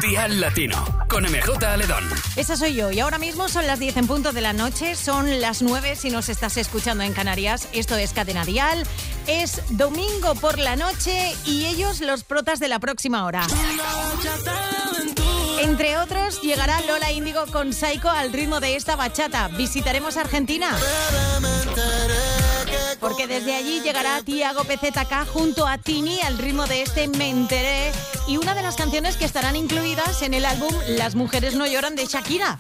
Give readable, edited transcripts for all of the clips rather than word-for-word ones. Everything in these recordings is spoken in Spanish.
Dial Latino, con MJ Aledón. Esa soy yo, y ahora mismo son las 10 en punto de la noche, son las 9 si nos estás escuchando en Canarias. Esto es Cadena Dial, es domingo por la noche y ellos los protas de la próxima hora. Entre otros, llegará Lola Índigo con Psycho al ritmo de esta bachata. Visitaremos Argentina, porque desde allí llegará Tiago PZK junto a Tini al ritmo de este Me Enteré, y una de las canciones que estarán incluidas en el álbum Las Mujeres No Lloran de Shakira.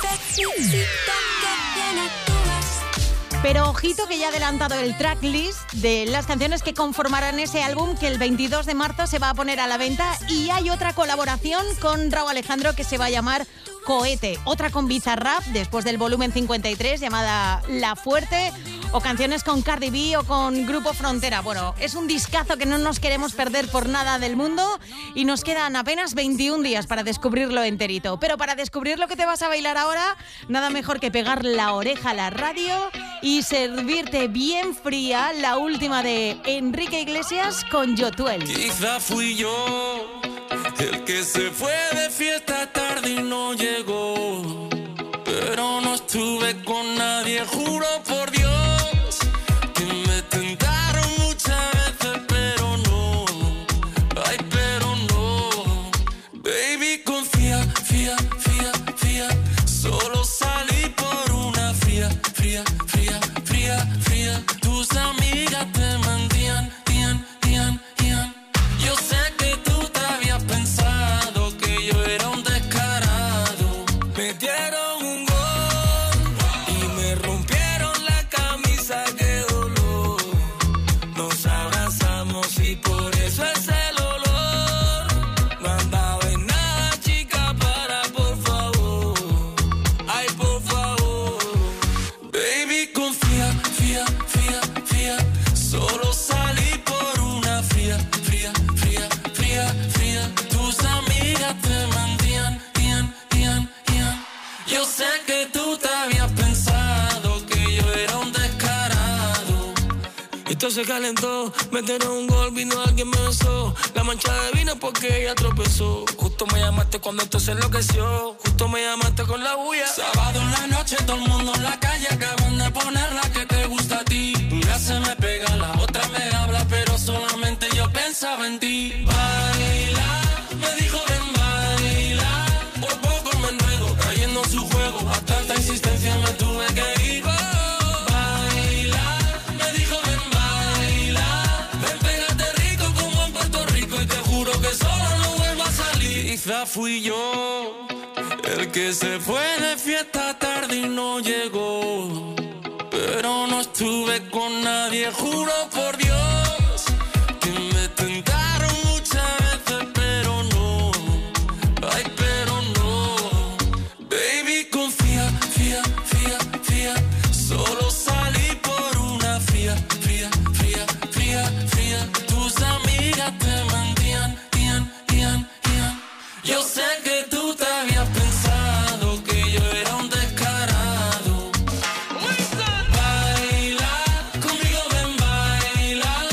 Pero ojito que ya ha adelantado el tracklist de las canciones que conformarán ese álbum, que el 22 de marzo se va a poner a la venta, y hay otra colaboración con Rauw Alejandro que se va a llamar Cohete, otra con Bizarrap después del volumen 53 llamada La Fuerte, o canciones con Cardi B o con Grupo Frontera. Bueno, es un discazo que no nos queremos perder por nada del mundo, y nos quedan apenas 21 días para descubrirlo enterito. Pero para descubrir lo que te vas a bailar ahora, nada mejor que pegar la oreja a la radio y servirte bien fría la última de Enrique Iglesias con Yotuel. Quizá fui yo el que se fue de fiesta tarde y no llegó, pero no estuve con nadie, juro por Dios que me tentaron muchas veces, pero no, ay, pero no. Baby, confía, fía, fía, fía, solo salí por una fría, fría, fría, fría, fría. Tus amigas te mentían, yo sé que tú te habías pensado que yo era un descarado. Me dieron un gol y me rompieron la camisa, qué dolor. Nos abrazamos y por eso es el olor. No andaba en nada, chica, para, por favor. Ay, por favor. Baby, confía, fía, fía, fía, solo salí por una fría, fría, fría, fría, fría. Tus amigas te mentían, yo sé que tú te habías pensado que yo era un descarado. Esto se calentó, metieron un gol, vino alguien me besó. La mancha de vino porque ella tropezó. Justo me llamaste cuando esto se enloqueció. Justo me llamaste con la bulla. Sábado en la noche, todo el mundo en la calle. Acaban de poner la que te gusta a ti. Una se me pega, la otra me habla, pero solamente yo pensaba en ti. Baila, me dijo ven baila. Por poco me enredo, cayendo en su juego. A tanta insistencia me tuve que ir. Baila, me dijo ven baila. Ven, pégate rico como en Puerto Rico, y te juro que solo no vuelvo a salir. Quizá fui yo el que se fue de fiesta tarde y no llegó, pero no estuve con nadie, juro por Dios que me tentaron muchas veces, pero no, ay, pero no. Baby, confía, fía, fía, fía, solo salí por una fría, fría, fría, fría, fría. Tus amigas te mentían, yo sé que tú te habías pensado que yo era un descarado. Baila, conmigo ven baila.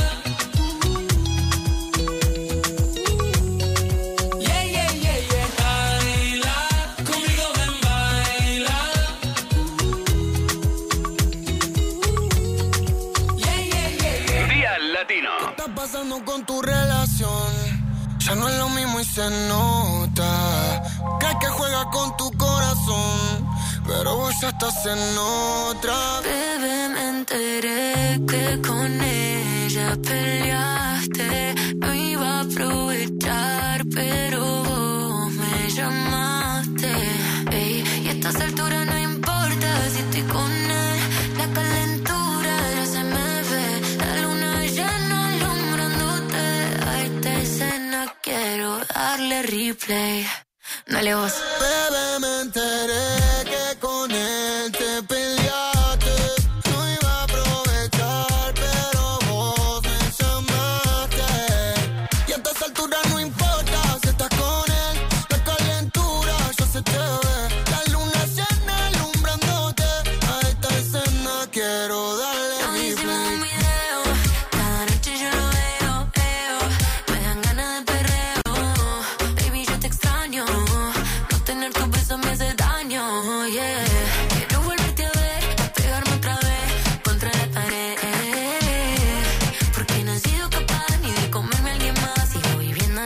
Yeah, yeah, yeah, yeah. Baila, conmigo ven baila. Yeah, yeah, yeah, yeah. Dial Latino. ¿Qué está pasando con tu relación? Ya no es lo mismo y se nota. Crees que juega con tu corazón, pero vos ya estás en otra. Bebé, me enteré que con ella peleaste. No iba a aprovechar, pero vos me llamaste. Ey, y a estas alturas no importa si estoy con él. La calentura ya se me ve. La luna llena alumbrándote. A esta escena quiero darle replay. Dale vos. Bebé, me enteré que con él te peleaste. No iba a aprovechar, pero vos me llamaste. Y a estas alturas no importa si estás con él. La calentura ya se te ve. La luna llena alumbrándote. A esta escena quiero darle Nos hicimos replay. un video. Cada noche yo lo veo. Me dan ganas de perreo. Baby, yo te extraño.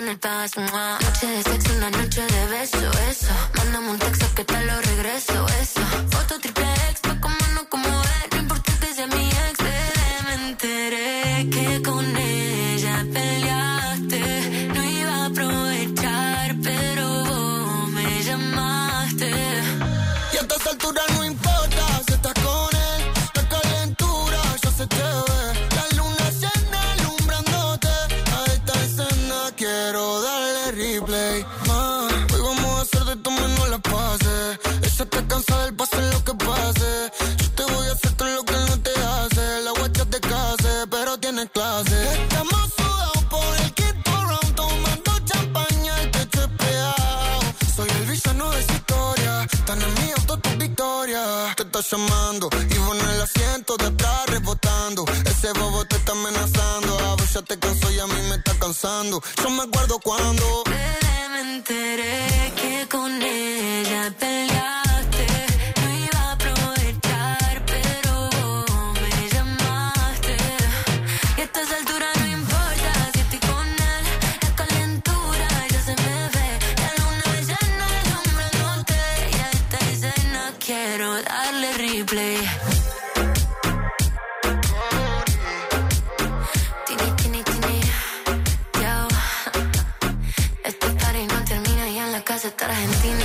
en el paso. Noche de sexo, una noche de beso, eso. Mándame un texto que te lo regreso, eso. Foto triple X, pa' comernos como es. No importa que sea mi ex, me enteré que con ella peleaste. No iba a aprovechar, pero vos me llamaste. Y a esta altura no importa si estás con él. La calentura ya se te ve. La luna llena alumbrándote. A esta escena quiero darle replay. Hoy vamos a hacer de tu menos las pases. Ella está cansada del pase lo que pase. Yo te voy a hacer todo lo que él no te hace. La guacha te case, pero tienes clase. Estamos sudados por el quinto round, tomando champaña, el techo es pegado. Soy el villano de esa historia. Están en mi auto tu victoria. Te está llamando y vos en el asiento de atrás rebotando. Ese bobo te está amenazando. A vos ya te cansó y a mí me está cansando. Yo me acuerdo cuando me enteré que con ella peleaste. No iba a aprovechar, pero vos me llamaste. Y a estas alturas no importa si estoy con él. La calentura ya se me ve. La luna llena alumbrándote. Y a esta escena quiero darle replay. Tini, tini, tini. Yo. Este party no termina y en la casa está Argentina.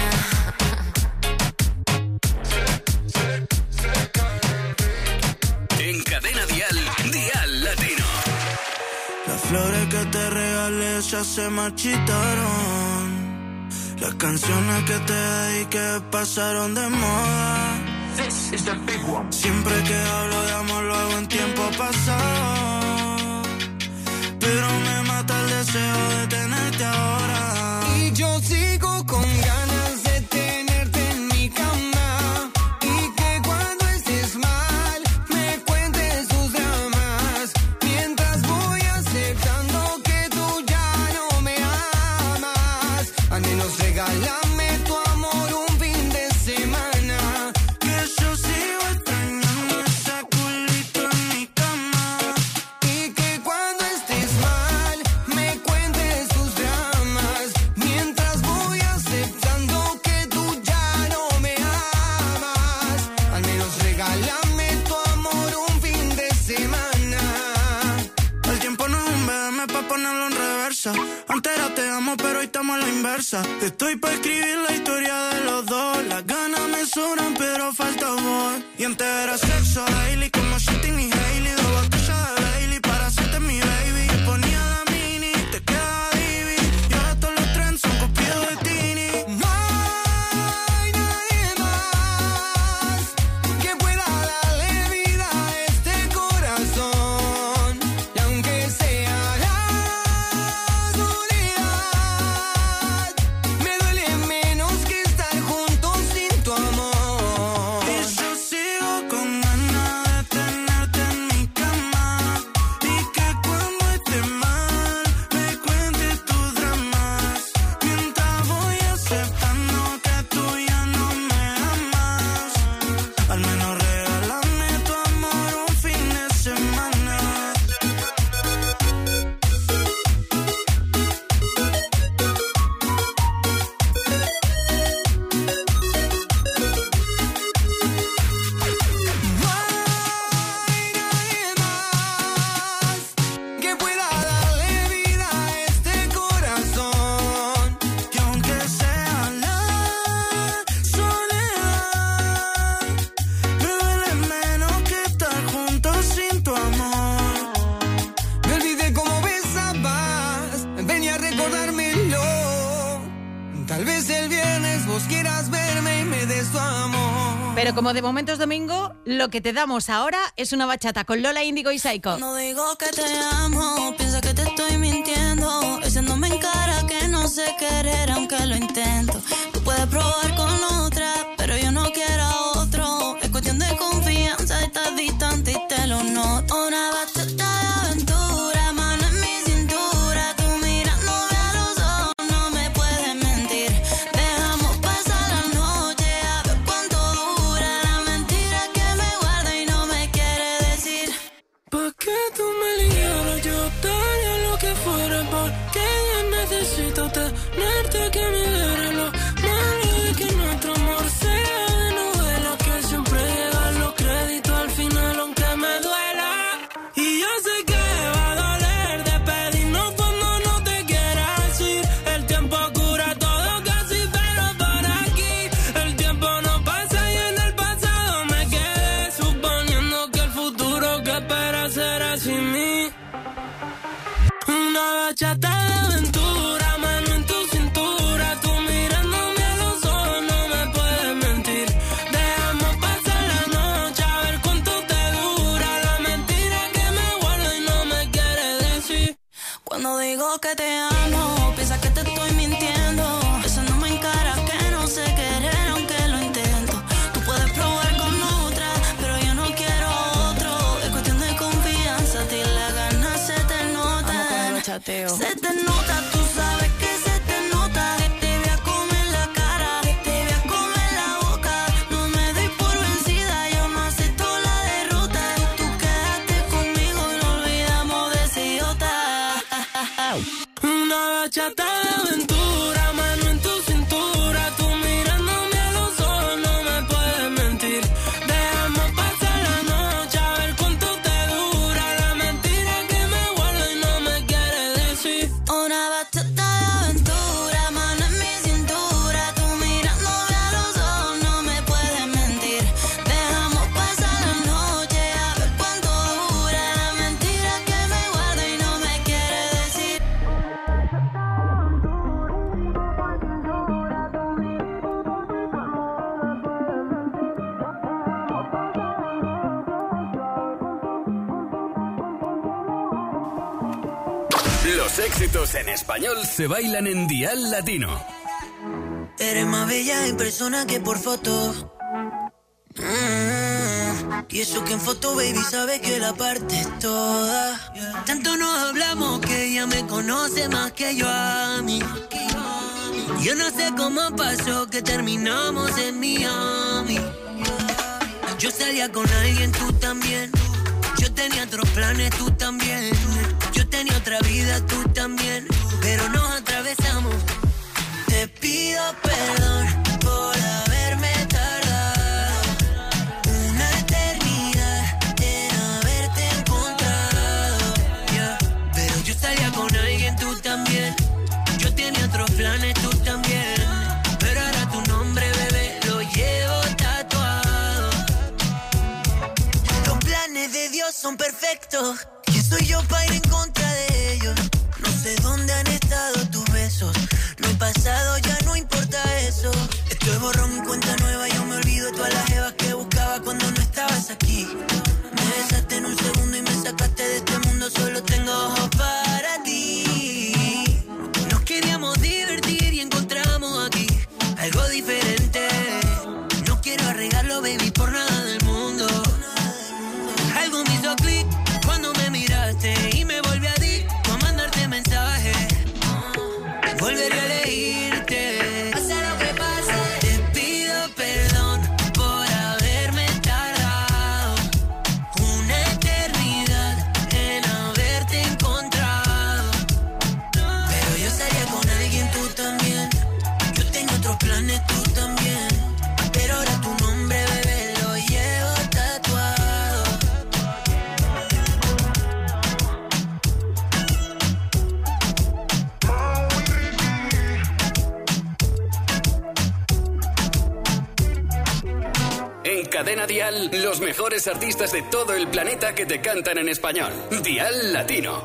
En Cadena Dial, Dial Latino. Las flores que te regalé ya se marchitaron. Las canciones que te dediqué pasaron de moda. Siempre que hablo de amor lo hago en tiempo pasado. Pero me mata el deseo de tenerte ahora. Y yo sigo con ganas de tenerte en mi cama. Y que cuando estés mal me cuentes tus dramas. Mientras voy aceptando que tú ya no me amas. Al menos regálame tu amor un fin de semana. Que yo sigo extrañando ese culito en mi cama. Y que cuando estés mal me cuentes tus dramas. Mientras voy aceptando que tú ya no me amas. Al menos regálame tu amor un fin de semana. El tiempo no es un BM pa' ponerlo en reversa. Antes era te amo, pero hoy estamos a la inversa. Estoy pa' escribir la historia de los dos. Las ganas me sobran, pero falta voz. Y antes era sexo daily, como Shitting y Hailey. 2 botellas de Bailey para hacerte mi baby. Te ponía la mini, te quedaba divi. Y ahora todos los trends son copiados de Tini. No hay nadie más que pueda darle vida a este corazón. Y aunque sea la soledad, me duele menos que estar juntos sin tu amor. Y yo sigo con ganas de tenerte en mi cama. Y que cuando esté mal me cuentes tus dramas. Mientras voy aceptando que tú ya no me amas. Al menos regálame tu amor un fin de semana. No hay nadie más que pueda darle vida a este corazón. Que aunque sea la soledad, me duele menos que estar juntos sin tu amor. Me olvidé cómo besabas, venía a recordármelo. Tal vez el viernes vos quieras verme y me des tu amor. Pero como de momento es domingo, lo que te damos ahora es una bachata con Lola Índigo y Saiko. No digo que te amo, piensa que te estoy mintiendo. Echándome en cara que no sé querer aunque lo intento. Tú puedes probar con otra, pero yo no quiero a otro. Es cuestión de confianza, estás distante y te lo noto. Una bachata de aventura, mano en mi cintura. Tú mirándome a los ojos, no me puedes mentir. Dejamos pasar la noche a ver cuánto dura. La mentira que me guarda y no me quiere decir. ¿Pa' qué tú me ligaras? Yo daría lo que fuera necesito tenerte que me duele lo malo de que nuestro amor sea de novela, que siempre llegan los créditos al final aunque me duela. Y yo sé que va a doler despedirnos cuando no te quieras ir. El tiempo cura todo casi, pero por aquí el tiempo no pasa y en el pasado me quedé suponiendo que el futuro que espera será sin mí. Una bachata de aventura, mano en tu cintura, tú mirándome a los ojos, no me puedes mentir. Dejamos pasar la noche a ver cuánto te dura la mentira que me guardo y no me quieres decir. Cuando digo que te amo, piensas que te estoy mintiendo. Besándome en cara que no sé querer aunque lo intento. Tú puedes probar con otra, pero yo no quiero otro. Es cuestión de confianza, a ti las ganas se te notan. Se te nota, tú sabes que se te nota. Te voy a comer la cara, te voy a comer la boca. No me doy por vencida, yo no acepto la derrota. Tú quédate conmigo y no olvidamos de ese idiota. Una bachata de aventura, mano en tu cintura, tú mirándome a los ojos, no me puedes mentir. Dejamos pasar la noche a ver cuánto te dura la mentira que me guardo y no me quieres decir. Una bachata de aventura, mano en mi cintura, tú mirándome a los ojos, no me puedes mentir. Dejamos pasar la noche a ver cuánto dura la mentira que me guardo y no me quieres decir. Los éxitos en español se bailan en Dial Latino. Eres más bella en persona que por foto. Y eso que en foto, baby, sabe que la parte es toda. Tanto nos hablamos que ella me conoce más que yo a mí. Yo no sé cómo pasó que terminamos en Miami. Yo salía con alguien, tú también. Yo tenía otros planes, tú también. Yo tenía otra vida, tú también. Pero nos atravesamos. Te pido perdón por haberme tardado una eternidad en haberte encontrado, yeah. Pero yo salía con alguien, tú también. Yo tenía otros planes, tú también. Pero ahora tu nombre, bebé, lo llevo tatuado. Los planes de Dios son perfectos. ¿Quién soy yo para ir en contra de ellos? No sé dónde han estado tus besos. No he pasado, ya no importa eso. Estoy borrón y cuenta nueva. Yo me olvido de todas las jevas que buscaba cuando no estabas aquí. Me besaste en un segundo y me sacaste de este mundo. Solo tengo ojos para ti. Nos queríamos divertir y encontramos aquí algo diferente. No quiero arreglarlo, baby, por nada del mundo. Algo me hizo clic cuando me miraste y me volví adicto a mandarte mensajes. Volveré a elegirte, pase lo que pase. Te pido perdón por haberme tardado una eternidad en haberte encontrado. Pero yo salía con alguien, tú también. Yo tengo otros planes, tú también. Pero ahora tu nombre, bebé, lo llevo tatuado. En Cadena Dial, los mejores artistas de todo el planeta que te cantan en español. Dial Latino.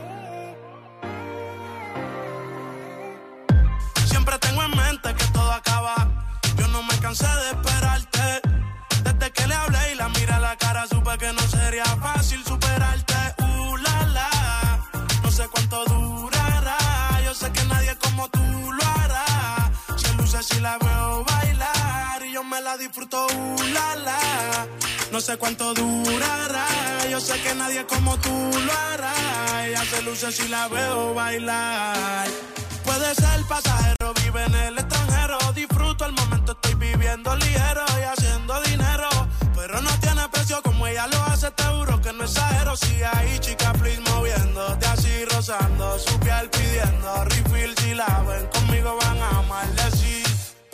Siempre tengo en mente que todo acaba. Yo no me cansé de esperarte. Desde que le hablé y la miré a la cara, supe que no sería fácil superarte. La la, no sé cuánto durará. Yo sé que nadie como tú lo hará. Si luce si la veo bailar y yo me la disfruto. La la, no sé cuánto durará. Yo sé que nadie como tú lo hará. Ella se luce si la veo bailar. Puede ser pasajero, vive en el extranjero. Disfruto el momento, estoy viviendo ligero y haciendo dinero. Pero no tiene precio como ella lo hace, te juro que no exagero. Sigue ahí, chica, please, moviéndote así, rozando su piel, pidiendo refill si la ven como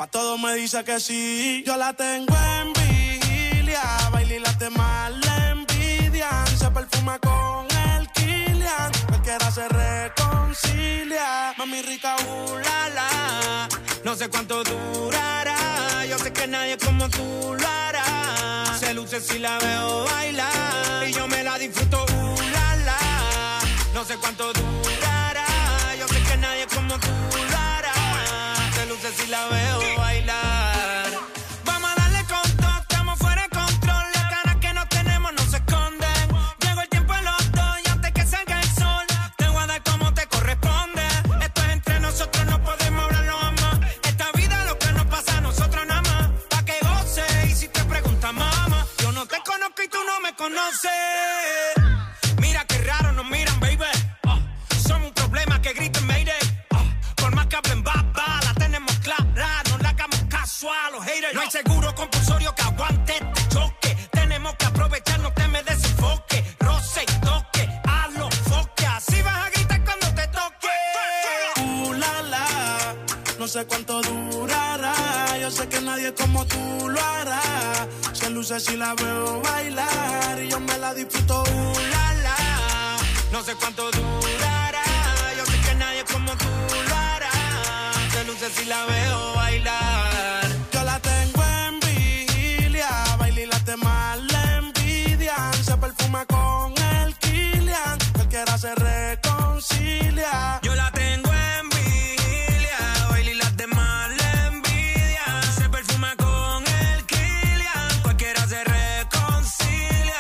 pa' todo me dice que sí. Yo la tengo en vigilia, baila y las demás le envidian. Se perfuma con el Kilian, cualquiera se reconcilia. Mami rica, la la, no sé cuánto durará. Yo sé que nadie como tú lo hará. Se luce si la veo bailar y yo me la disfruto, la la. No sé cuánto durará. Yo sé que nadie como tú lo hará. Se luce si la veo bailar. Vamos a darle con todo, estamos fuera de control. Las ganas que no tenemos no se esconden. Llegó el tiempo en los dos y antes que salga el sol te voy a dar como te corresponde. Esto es entre nosotros, no podemos hablarlo jamás. Esta vida lo que nos pasa a nosotros nada más. Pa' que goce y si te preguntas mamá, yo no te conozco y tú no me conoces. Mira qué raro nos miran, baby. Somos un problema que griten mayday. Por más que hablen baba, la tenemos clara. No le hagamos caso a los haters. No hay seguro compulsorio que aguante este choque. Tenemos que aprovechar, no te me desenfoque. Roce y toque, a los foques. Así vas a gritar cuando te toque. La la, no sé cuánto durará. Yo sé que nadie como tú lo hará. Se luce si la veo bailar y yo me la disfruto. La la, no sé cuánto durará. Yo sé que nadie como tú lo hará. Se luce si la veo bailar. Yo la tengo en vigilia, baila y las demás le envidian. Se perfuma con el Kilian, cualquiera se reconcilia. Yo la tengo en vigilia, baila y las demás le envidian. Se perfuma con el Kilian, cualquiera se reconcilia.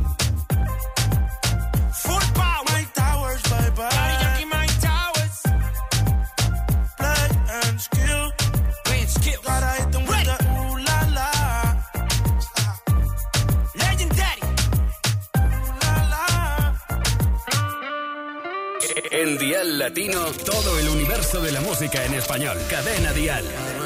Full power, Mike Towers, bye bye. Daddy Yankee, Mike Towers. Play and skill. Play and skill. Gotta hit them with the ooh la la. Legendary. Ooh la la. En Dial Latino, todo el universo de la música en español. Cadena Dial.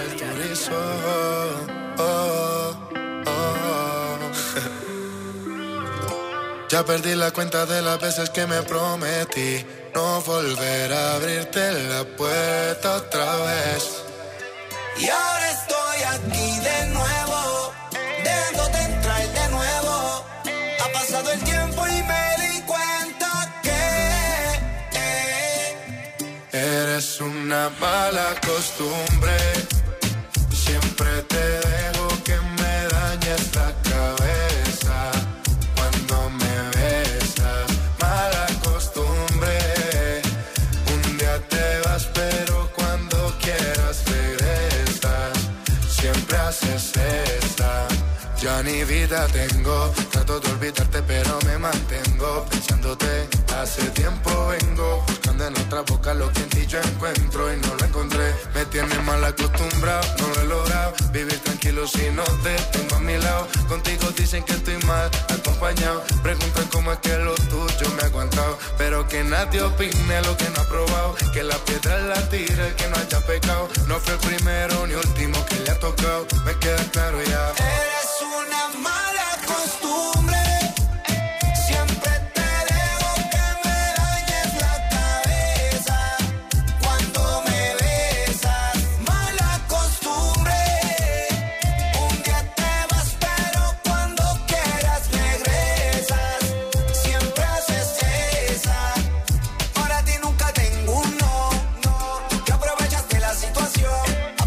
Ya perdí la cuenta de las veces que me prometí no volver a abrirte la puerta otra vez. Y ahora estoy aquí de nuevo, dejándote entrar de nuevo. Ha pasado el tiempo y me di cuenta que eres una mala costumbre. Siempre te dejo que me dañes la cabeza cuando me besas. Mala costumbre. Un día te vas pero cuando quieras regresas. Siempre haces esta. Ya ni vida tengo, trato de olvidarte pero me mantengo pensándote. Hace tiempo vengo buscando en otra boca lo que en ti yo encuentro y no lo encontré. Me tienes mal acostumbrado, no lo he logrado vivir tranquilo si no te tengo a mi lado. Contigo dicen que estoy mal acompañado, preguntan cómo es que lo tuyo me ha aguantado. Pero que nadie opine lo que no ha probado, que la piedra la tire el que no haya pecado. No fue el primero ni último que le ha tocado, me queda claro ya. eres una mala costumbre. Siempre te dejo que me dañes la cabeza cuando me besas. Mala costumbre. Un día te vas pero cuando quieras regresas. Siempre haces esa. Para ti nunca tengo un no. Que aprovechas de la situación.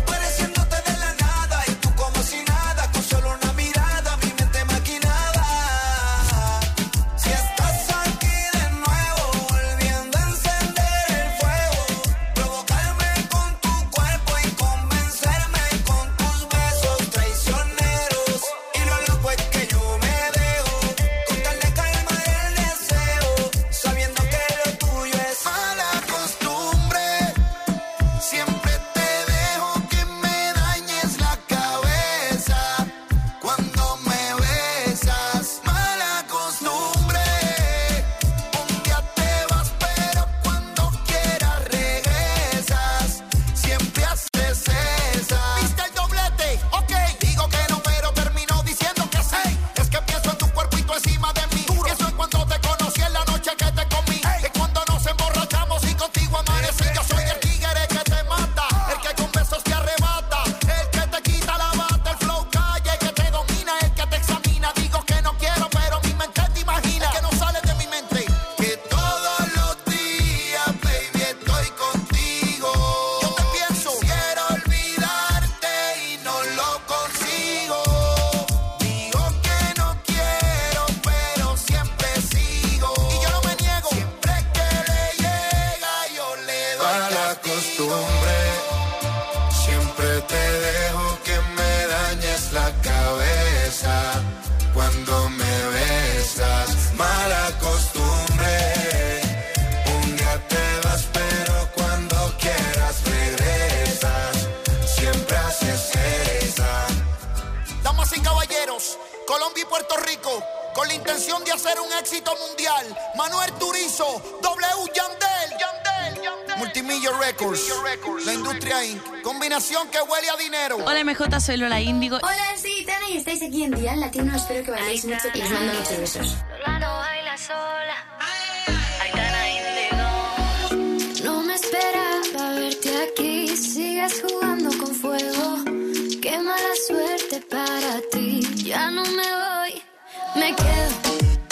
costumbre. Un día te vas, pero cuando quieras regresas. Siempre haces esa. Damas y caballeros, Colombia y Puerto Rico, con la intención de hacer un éxito mundial. Manuel Turizo, W Yandel. Multimillo Records, la industria Inc. Combinación que huele a dinero. Hola MJ, soy Lola Índigo. Hola, soy Tana y estáis aquí en Dial Latino. Espero que bailéis mucho y os mando muchos besos. Lola no baila sola. Aitana Índigo. No me esperaba verte aquí. Sigues jugando con fuego. Qué mala suerte para ti. Ya no me voy. Me quedo.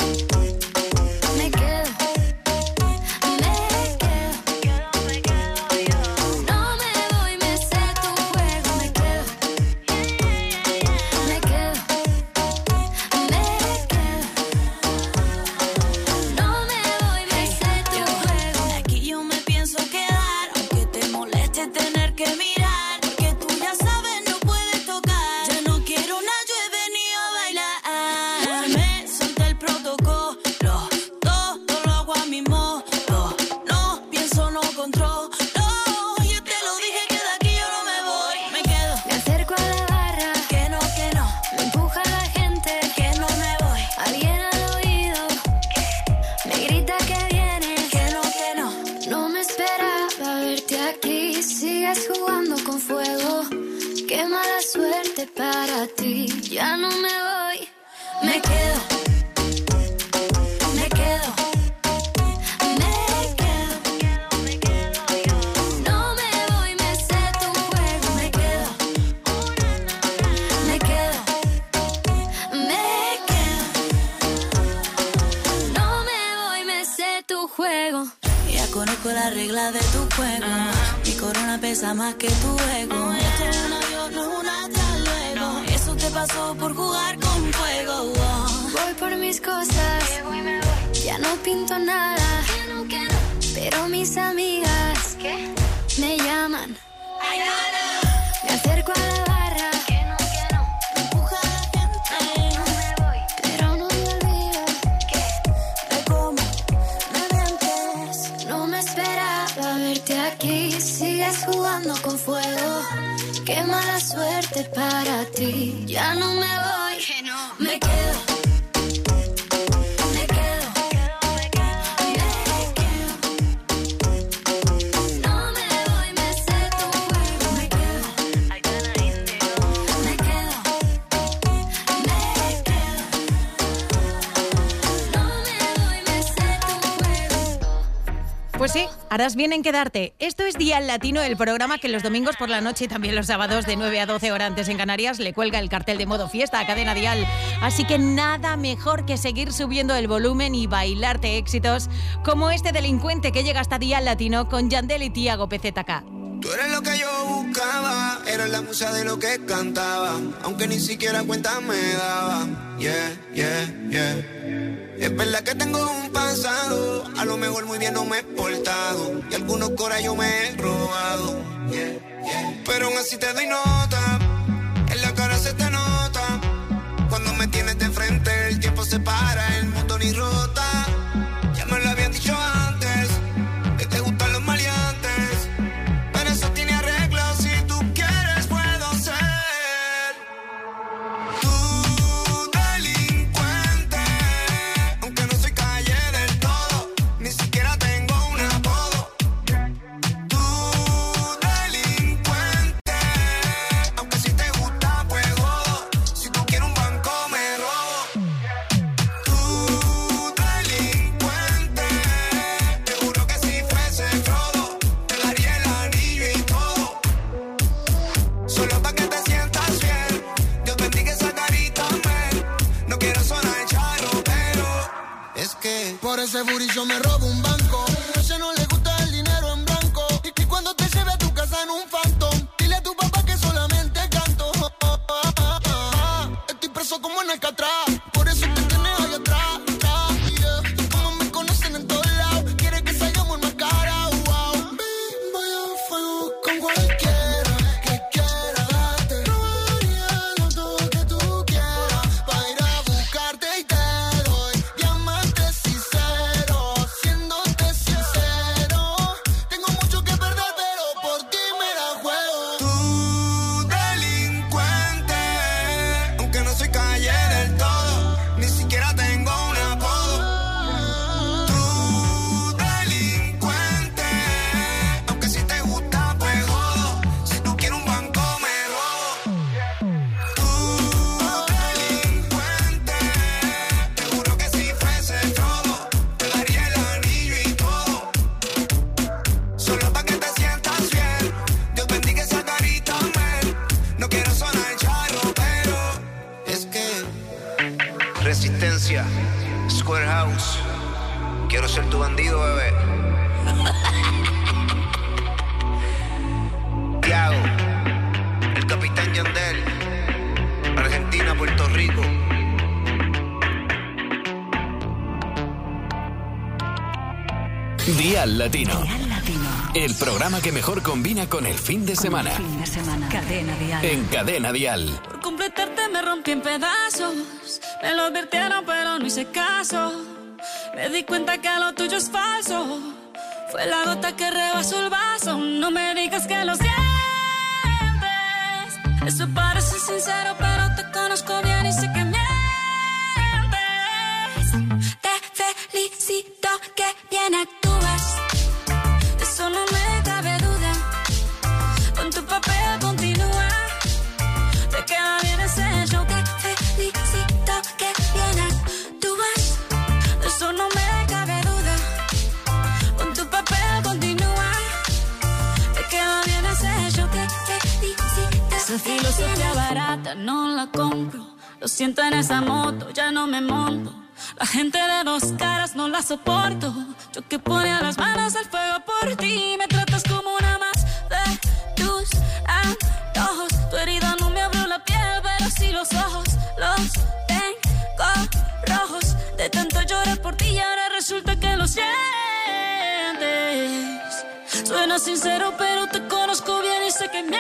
Para ti, ya no me voy, me quedo, me quedo, me quedo, me quedo yo. No me voy, me sé tu juego, me quedo, me quedo, me quedo. No me voy, me sé tu juego. Ya conozco las reglas de tu juego. Mi corona pesa más que tu ego. Esto es un adiós, no es una eso te pasó por jugar con fuego. Voy por mis cosas, ya no pinto nada, pero mis amigas me llaman. Me acerco a la barra, me empuja la gente, pero no me olvido de cómo me mientes. No me esperaba verte aquí, sigues jugando con fuego. Qué mala suerte para ti. Ya no me voy, me quedo. Me quedo. Me quedo. No me voy, me sé tu juego. Me quedo. Me quedo. Me quedo. No me voy, me sé tu juego. Pues sí, harás bien en quedarte. Esto es Dial Latino, el programa que los domingos por la noche y también los sábados de 9 a 12 horas antes en Canarias le cuelga el cartel de modo fiesta a Cadena Dial. Así que nada mejor que seguir subiendo el volumen y bailarte éxitos como este delincuente que llega hasta Dial Latino con Yandel y Tiago PZK. Tú eres lo que yo buscaba, eres la musa de lo que cantaba, aunque ni siquiera cuenta me daba. Yeah, yeah, yeah. Es verdad que tengo un pasado, a lo mejor muy bien no me he portado, y algunos coras yo me he robado. Yeah, yeah. Pero aún así te doy nota, en la cara se te nota, cuando me tienes de frente el tiempo se para, el mundo ni rota. Ya me lo habían dicho antes, que te gustan los maleantes. Eso tiene arreglo, si tú quieres puedo ser tu delincuente, aunque no soy calle del todo, ni siquiera tengo un apodo. Tu delincuente, aunque si te gusta pues jodo, si tú quieres un banco me robo. Tu delincuente, te juro que si fuese Frodo, te daría el anillo y todo, solo pa' que te sientas bien. Dios bendiga esa carita, man. No quiero sonar charro, pero es que por ese booty yo me robo un banco. A ese no le gusta el dinero en blanco. Y cuando te lleve a tu casa en un Phantom, dile a tu papá que solamente canto. Estoy preso como en Alcatraz, por eso te tienes ahí atrás. Yeah. Como me conocen en todos lados, quiere que salgamos en más cara. Wow. Voy a fuego con cualquiera que quiera darte. Robaría todo lo que tú quieras, pa' ir a buscarte y te doy diamantes y Valencia, Square House. Quiero ser tu bandido, bebé. Thiago, el capitán Yandel, Argentina, Puerto Rico. Dial Latino. El programa que mejor combina con el fin de semana. Cadena Dial. En Cadena Dial. Por completarte me rompí en pedazos. Me lo advirtieron pero no hice caso. Me di cuenta que lo tuyo es falso. Fue la gota que rebasó el vaso. No me digas que lo sientes. Eso parece sincero pero te conozco bien y sé que mientes. Te felicito que bien actúas. De eso no me cabe duda. Con tu papel continúa. Te queda bien ese show. Te felicito que bien actúas. De eso no me cabe duda. Con tu papel continúa. Te queda bien ese show. Te felicito. Esa filosofía barata no la compro. Lo siento en esa moto, ya no me monto. La gente de dos caras no la soporto. Yo que ponía las manos al fuego por ti. Me tratas como una más de tus antojos. Tu herida no me abrió la piel, pero sí los ojos. Los tengo rojos. De tanto llorar por ti y ahora resulta que lo sientes. Suena sincero, pero te conozco bien y sé que mientes.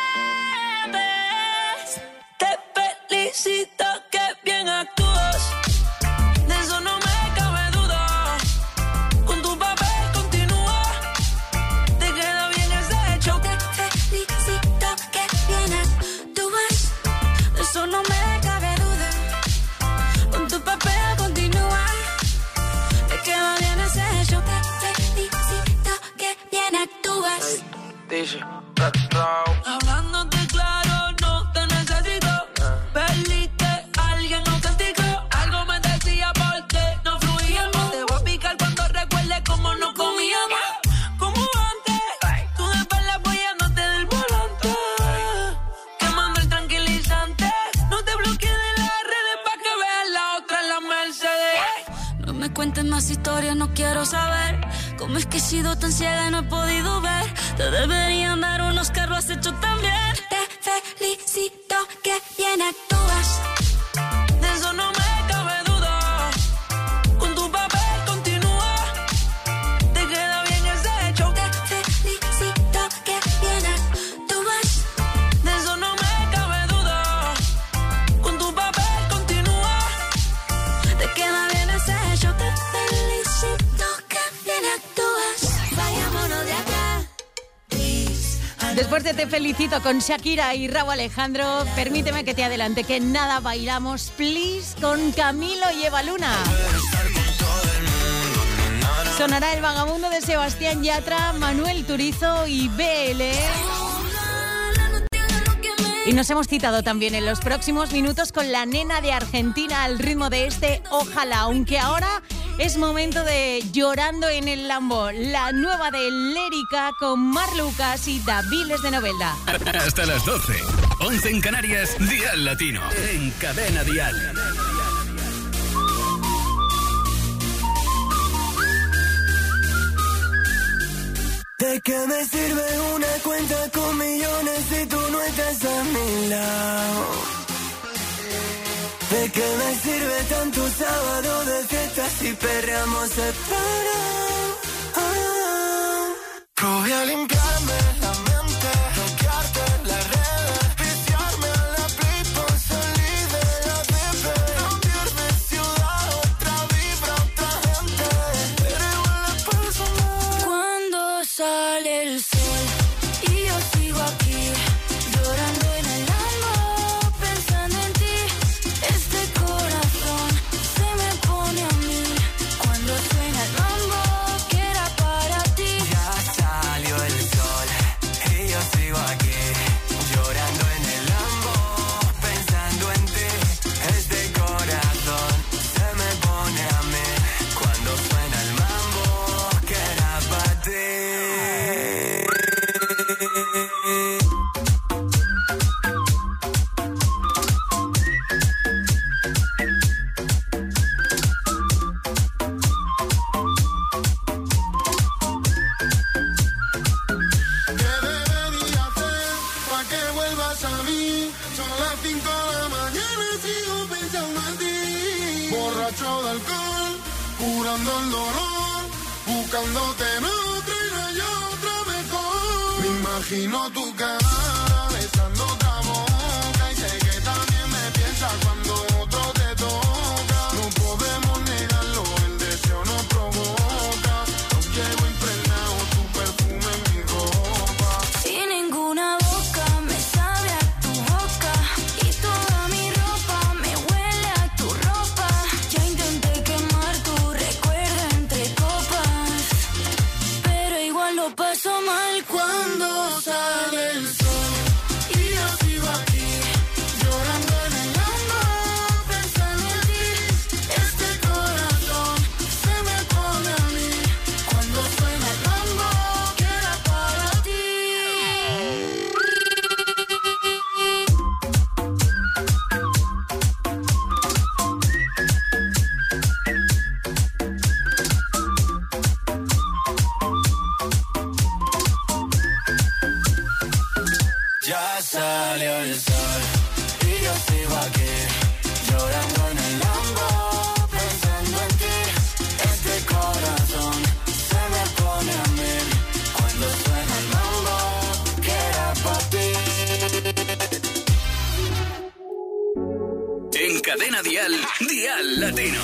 Te felicito que bien actúas. De eso no me cabe duda. Con tu papel continúa. Te queda bien ese show. Te felicito que bien actúas. De eso no me cabe duda. Con tu papel continúa. Te queda bien ese show. Te felicito que bien actúas. Dice, Hablándote claro, no te necesito. Perdiste a alguien auténtico. Algo me decía porque no fluíamos. Te voy a picar cuando recuerde cómo no comíamos. Como antes, tú de espalda apoyándote del volante. Quemando el tranquilizante. No te bloquees de las redes pa' que veas la otra en la Mercedes. No me cuentes más historias, no quiero saber. ¿Cómo es que he sido tan ciega y no he podido ver? Te deberían dar unos Oscar, lo has hecho tan bien. Te felicito que bien actúas. De eso no me cabe duda. Con tu papel continúa. Te queda bien ese show. Te felicito que bien actúas. De eso no me cabe duda. Con tu papel continúa. Te queda bien ese show. Te felicito que bien actúas. Vayámonos de acá. Después de Te felicito con Shakira y Rauw Alejandro, permíteme que te adelante que nada bailamos, please, con Camilo y Eva Luna. Sonará El vagabundo de Sebastián Yatra, Manuel Turizo y BL. Y nos hemos citado también en los próximos minutos con la nena de Argentina al ritmo de este Ojalá, aunque ahora es momento de Llorando en el Lambo, la nueva de Lérica con Mar Lucas y Daviles de Novelda. Hasta las 12, 11 en Canarias, Dial Latino, en Cadena Dial. ¿De qué me sirve una cuenta con millones si tú no estás a mi lado? ¿De qué me sirve tanto sábado de fiesta si perreamos separados? Probé a limpiarme la mente, bloquearte las redes, viciarme a la play por salir de la DP. Cambiar de ciudad, otra vibra, otra gente, pero igual la persona. Cuando sale el sol y yo sigo aquí, llorando en el alma, pensando en ti. Este corazón se me pone a mí cuando suena el mambo que era para ti. Ya salió el sol. que vuelvas a mí. Son las 5 de la mañana y sigo pensando en ti. Borracho de alcohol, curando el dolor, buscándote en otra y no hay otra mejor. Me imagino tu cara besando otra boca y sé que también me piensas cuando otro te toca. No podemos negarlo, el deseo nos provoca. Nos llevo impregnado tu perfume en mi ropa. Y ninguna boca me sabe a tu boca. Y toda mi ropa me huele a tu ropa. Ya intenté quemar tu recuerdo entre copas, pero igual lo paso mal cuando sale el sol. Y yo sigo aquí, llorando en el alma, pensando en ti. Este corazón se me pone a mí cuando suena el mambo que era para ti. Ya salió el sol y yo sigo aquí, llorando en el lambo, pensando en ti. Este corazón se me pone a mil cuando suena el mambo que era para ti. En Cadena Dial, Dial Latino.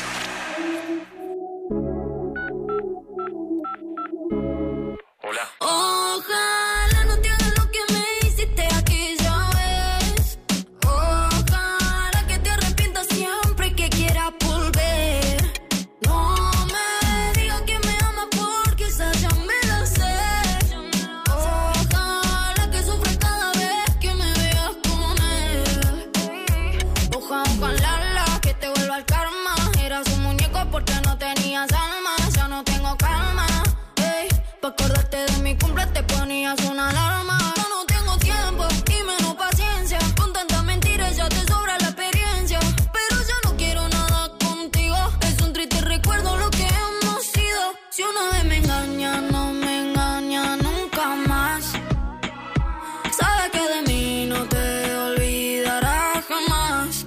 Hola. Ojalá no te hagas lo que me hiciste aquella vez. Ojalá que te arrepientas siempre y que quieras volver. No me digas que me amas porque esa ya me la sé. Ojalá que sufras cada vez que me veas con él. Ojalá que te vuelva el karma. Eras un muñeco porque no tenías alma. Ya no tengo calma. Ey, pa' acordarte de mi cumple te ponías una alarma. Yo no tengo tiempo y menos paciencia. Con tantas mentiras ya te sobra la experiencia. Pero ya no quiero nada contigo. Es un triste recuerdo lo que hemos sido. Si una vez me engaña, no me engaña nunca más. Sabes que de mí no te olvidarás jamás.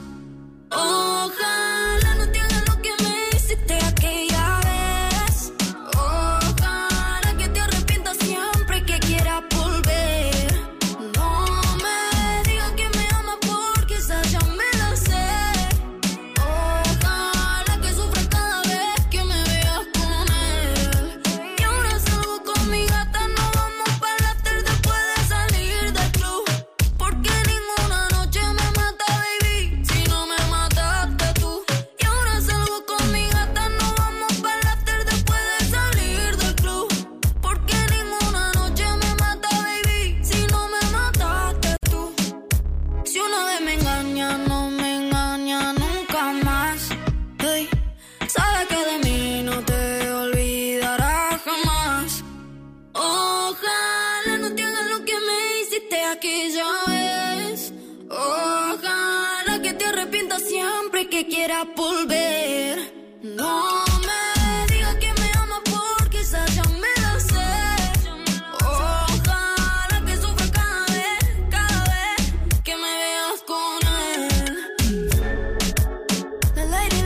Ojalá no te hagas lo que me hiciste aquella vez. Ojalá que te arrepientas siempre que quieras volver. No me digas que me amas porque esa ya me la sé. Ojalá que sufras cada vez que me veas con él. Y ahora salgo con mi gata, nos vamos para la tarde después de salir del club. Porque ninguna noche me mata, baby, si no me mataste tú. Y ahora salgo con mi gata, nos vamos para la tarde después de salir del club. Porque ninguna noche me mata, baby, si no me mataste tú. Si una vez me engaña, no me engaña nunca más. Hey, sabes que de mí no te olvidarás jamás. Ojalá no te hagas lo que me hiciste aquella vez. Ojalá que te arrepientas siempre que quieras volver. No me digas que me amas porque esa ya me la sé. Ojalá que sufras cada vez que me veas con él. La lady,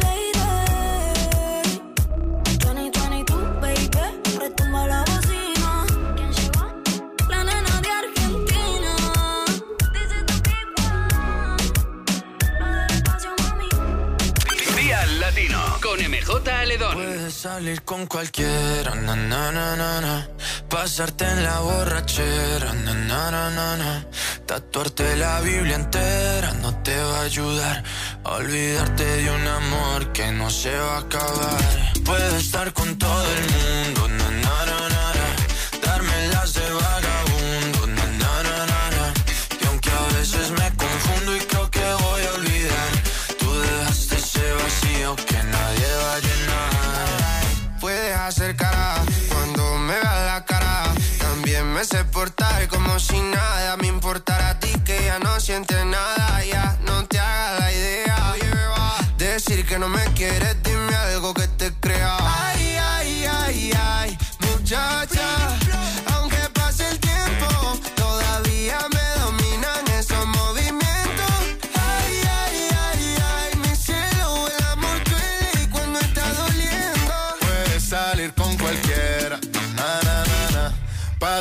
2022, baby, retumba la bocina. ¿Quién llegó? La nena de Argentina. Dice tu pipa, la del espacio, mami. Dial Latino con MJ Aledón. Puedes salir con cualquiera, na na na na na. Pasarte en la borrachera, na na na na na. Tatuarte la Biblia entera no te va a ayudar a olvidarte de un amor que no se va a acabar. Puedes estar con todo el mundo, na na na na na. Darme las de vagabundo, na na na na na. Y aunque a veces me confundo y creo que voy a olvidar, tú dejaste ese vacío que nadie va a llenar. Puedes hacer cara cuando me veas la cara. También me sé portar como si nada me importara a ti, que ya no sientes nada. Ya no te hagas la idea. Decir que no me quieres, dime algo que te crea. Ay, ay, ay, ay, muchacha. Aunque pase el tiempo, todavía me domina.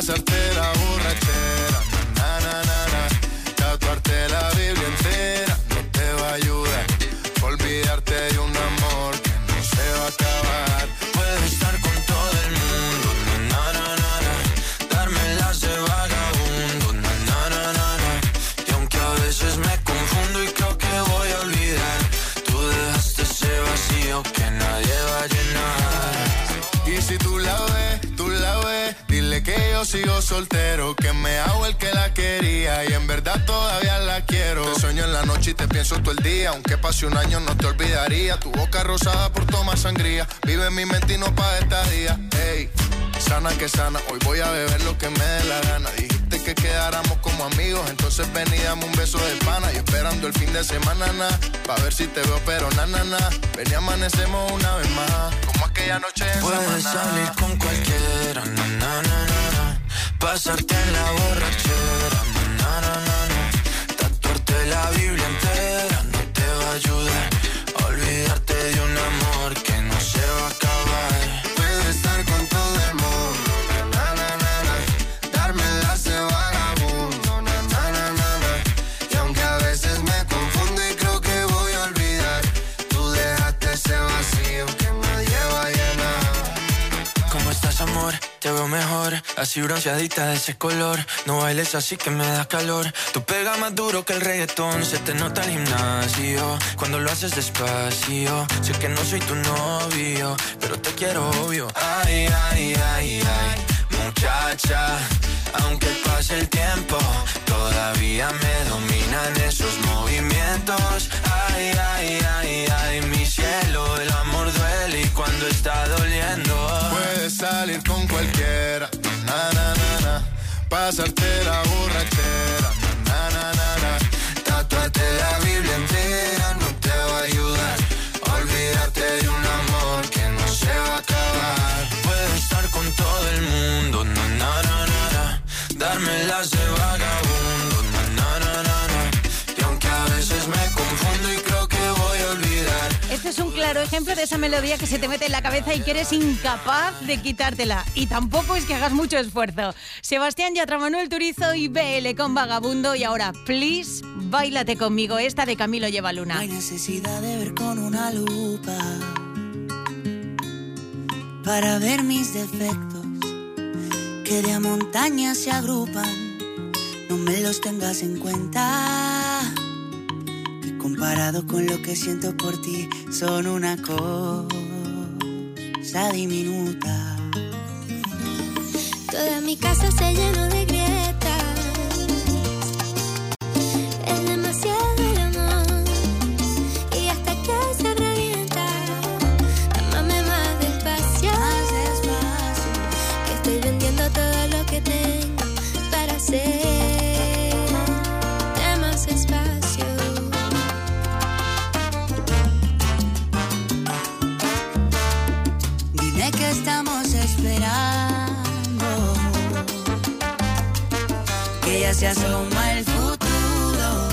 pasarte la borrachera. Na, na, na, na. Tatuarte la Biblia entera no te va a ayudar. Olvidarte de un amor que no se va a acabar. Puedo estar con todo el mundo, na, na, na, na. Darme las de vagabundo, na, na, na, na, na. Y aunque a veces me confundo y creo que voy a olvidar, tú dejaste ese vacío que nadie va a llenar. Y si tú la ves, dile que yo sigo soltero, que me hago el que la quería y en verdad todavía la quiero. Te sueño en la noche y te pienso todo el día, aunque pase un año no te olvidaría. Tu boca rosada por tomar sangría, vive en mi mente y no pa' esta día. Ey, sana que sana, hoy voy a beber lo que me dé la gana. Dijiste que quedáramos como amigos, entonces ven y dame un beso de pana. Y esperando el fin de semana, na, pa' ver si te veo, pero na, na, na. Ven y amanecemos una vez más, como aquella noche en Puedes Samaná. salir con cualquiera, na, na, na, na, na. Pasarte en la borrachera, na, na, na, na. Tatuarte la Biblia entera no te va a ayudar. Olvidarte de un amor que no se va a acabar. Puedo estar con todo el mundo, na, na, na, na. Darme las de vagabundo, na, na, na, na, na. Y aunque a veces me confundo y creo que voy a olvidar, tú dejaste ese vacío que nadie va a llenar. ¿Cómo estás, amor? Te veo mejor, así bronceadita de ese color. No bailes así que me da calor. Tú pegas más duro que el reggaetón, se te nota el gimnasio cuando lo haces despacio. Sé que no soy tu novio, pero te quiero obvio. Ay, ay, ay, ay, muchacha, aunque pase el tiempo, todavía me dominan esos movimientos. Ay, ay, ay, ay, mi cielo, el amor duele y cuando está doliendo. Puedes salir con cualquiera, na, na, na, na. Pasarte la borrachera, na, na, na, na. Tatuarte la Biblia entera no te va a ayudar. Olvídate de un amor que no se va a acabar. Puedo estar con todo el mundo, na, na, na, na, na. Darme las de vagabundo, na, na, na, na, na. Y aunque a veces me confundo y creo que voy a olvidar. Este es un claro ejemplo de esa melodía que se te mete en la cabeza y que eres incapaz de quitártela. Y tampoco es que hagas mucho esfuerzo. Sebastián Yatra, Manuel Turizo y BL con Vagabundo. Y ahora, Please, báilate conmigo, esta de Camilo Lleva Luna. No hay necesidad de ver con una lupa para ver mis defectos, que de a montañas se agrupan. No me los tengas en cuenta, que comparado con lo que siento por ti son una cosa diminuta. Toda mi casa se llenó de grietas. Es demasiado el amor y hasta que se revienta. Amame más despacio, que estoy vendiendo todo lo que tengo para hacer más espacio. Dime que estamos esperando, que ya se asoma el futuro.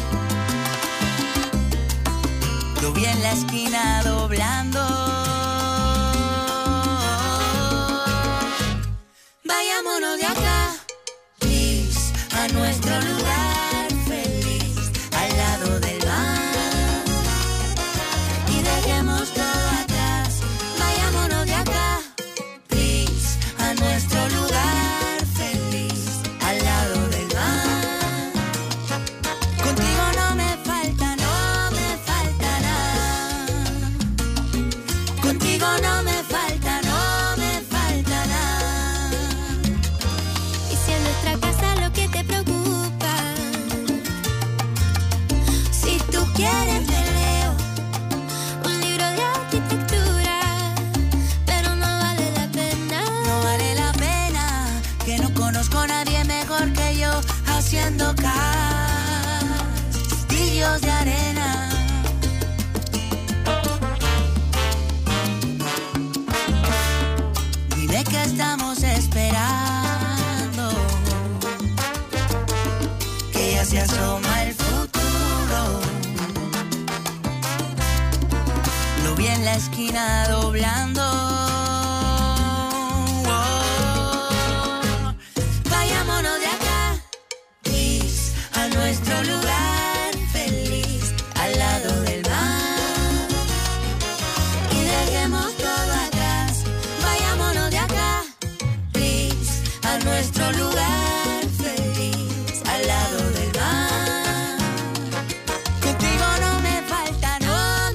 Lo vi en la esquina doblando. Vayámonos de acá, please, a nuestro lugar feliz, al lado del mar, y dejemos todo atrás. Vayámonos de acá, please, a nuestro lugar feliz, al lado del mar. Contigo no me falta nada. Contigo no me falta nada. Y si en nuestra casa lo que te preocupa, si tú quieres te leo un libro de arquitectura, pero no vale la pena. No vale la pena, que no conozco a nadie mejor que yo haciendo castillos de arena. Dime que estamos esperando, que ya se asoma el futuro. Lo vi en la esquina doblando. nuestro lugar feliz al lado del mar. Y dejemos todo atrás, vayámonos de acá, please, a nuestro lugar feliz al lado del mar. Contigo no me falta nada.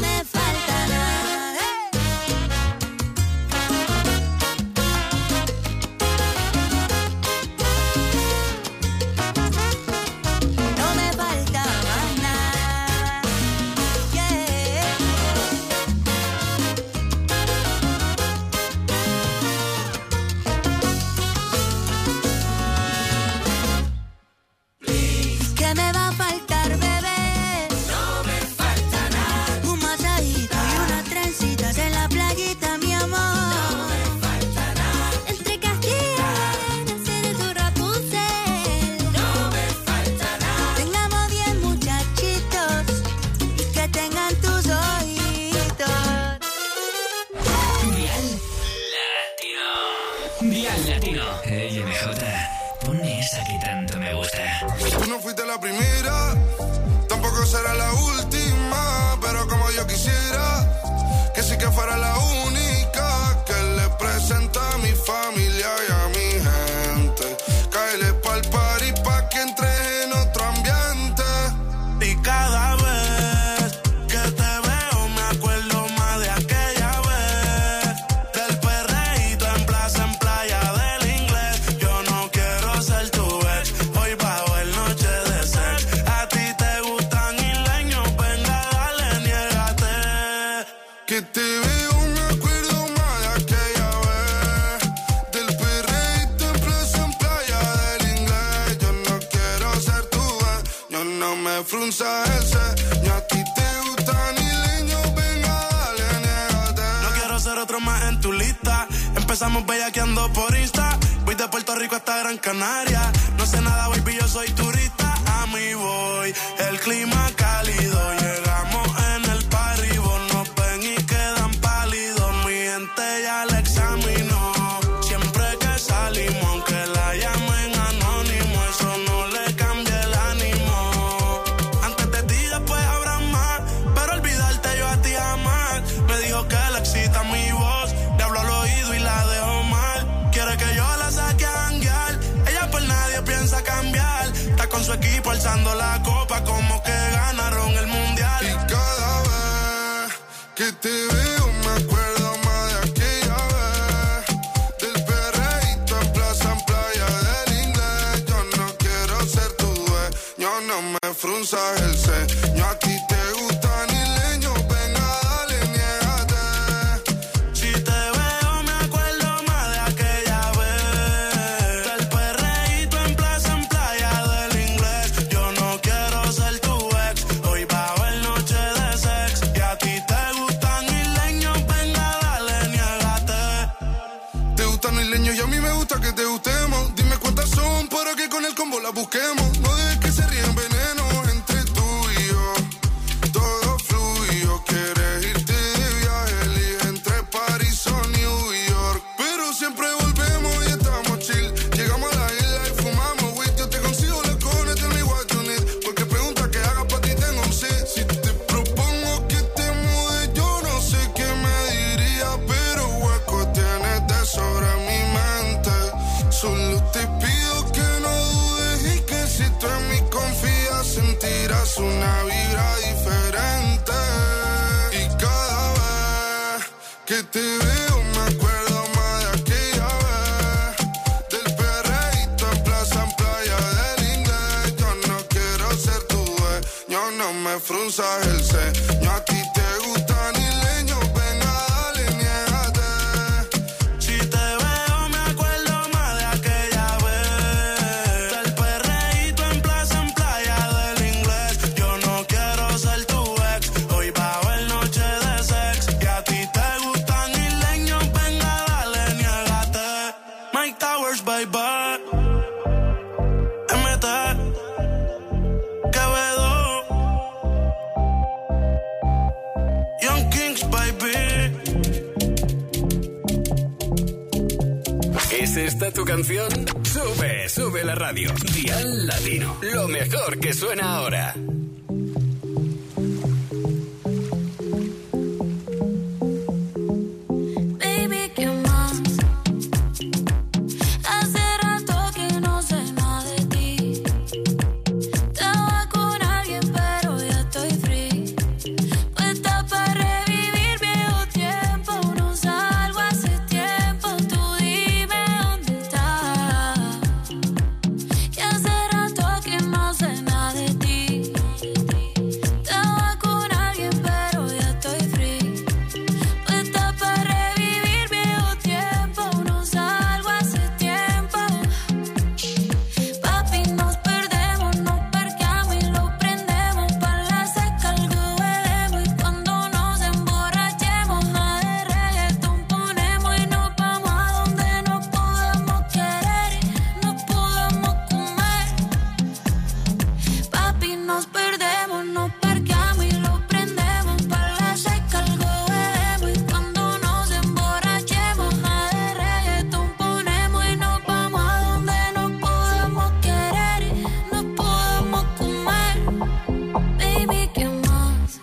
No me falta más nada. Yeah. ¿Qué me va a faltar, bebé? No me falta nada. Un masajito y unas trencitas en la playita, mi amor. No me falta nada. Entre Castilla y Arena, ser tu Rapunzel. No me falta nada. Tengamos 10 muchachitos y que tengan tus ojitos. Dial Latino. Hey, MJ, ponme esa que tanto me gusta. Tú no fuiste la primera, tampoco será la última, pero como yo quisiera, que sí que fuera la única, que le presenta a mi familia y a mi gente. Cáele pa'l party pa' que entres en otro ambiente. Y cada vez que te veo me acuerdo más de aquella vez. Del perreíto en plaza, en playa del inglés. Yo no quiero ser tu ex, hoy bajo el noche de sex. A ti te gustan isleños, venga dale, niégate. Que te veo, me acuerdo más de aquella vez. Del perreíto en plaza, en playa del inglés. Yo no quiero ser tu ex, yo no me frunza el ceño. A ti te gustan isleños, venga dale, niégate. No quiero ser otro más en tu lista. Empezamos bellaqueando por Insta. Voy de Puerto Rico hasta Gran Canaria. No sé nada, baby, yo soy turista. A mí voy, el clima cálido. Llegamos en el party, vos nos ven y quedan pálidos. Mi gente ya la examinó. Siempre que salimos, aunque la llamen anónimo, eso no le cambia el ánimo. Antes de ti, después habrá más, pero olvidarte yo a ti jamás. Me dijo que le excita mi voz, le hablo al oído y la dejo mal. Quiere que yo la saque a janguear, ella por nadie piensa cambiar. Está con su equipo alzando la copa como que ganaron el mundial. Y cada vez que te veo me acuerdo más de aquella vez. Del perreíto en plaza, en playa del inglés. Yo no quiero ser tu dueño, no me frunzas el ceño. A ti te gustan isleños, venga dale, niégate. Si te veo me acuerdo más de aquella vez. Del perreíto en plaza, en playa del inglés. Yo no quiero ser tu ex, hoy bajo el noche de sex. Y a ti te gustan isleños, venga dale, niégate. Te gustan isleños y a mí me gusta que te gustemos. Dime cuántas son para que con el combo las busquemos. No dejes que se ríen veneno entre tú y yo. Todo fluyo, quieres irte de viaje, elige entre París o New York. Pero siempre volvemos y estamos chill. Llegamos a la isla y fumamos weed. Yo te consigo la cone, tell me what you need. Porque pregunta que haga pa' ti tengo un sí. Si te propongo que te mudes, yo no sé qué me diría, pero hueco tienes de sobra en mi mente. Solo te pido que no dudes y que si tú en mí confías sentirás una vibra diferente. Y cada vez que te veo me acuerdo más de aquella vez. Del perreíto en plaza, en playa del inglés. Yo no quiero ser tu dueño, no me frunzas el ceño. A ti te gustan isleños, venga dale, niégate. Si te veo me acuerdo más de aquella vez. Del perreíto en plaza, en playa del inglés. Yo no quiero ser tu ex, hoy bajo el noche de sex. Y a ti te gustan isleños, venga dale, niégate. Mike Towers, baby. MT Quevedo, Young Kings, baby. ¿Es esta tu canción? Sube Sube la radio. Dial Latino. Lo mejor que suena ahora. Baby, ¿qué más? Hace rato que no sé nada de ti. Estaba con alguien, pero ya estoy free. Puesta para revivir viejo tiempo. No salgo hace tiempo. Tú dime dónde estás. Que hace rato que no sé nada de ti. Estaba con alguien, pero ya estoy free. Puesta para revivir viejo tiempo. No salgo hace tiempo. Papi, nos perdemos, nos parqueamos y lo prendemos. Pa' la seca algo bebemos. Y cuando nos emborrachemos, nada de reggaetón ponemos. Y nos vamos a donde nos podamos querer y nos podamos comer. Papi, nos perdemos, nos parqueamos y lo prendemos. Pa' la seca algo bebemos. Y cuando nos emborrachemos, nada de reggaetón ponemos. Y nos vamos a donde nos podamos querer y nos podamos comer. Baby, ¿qué más?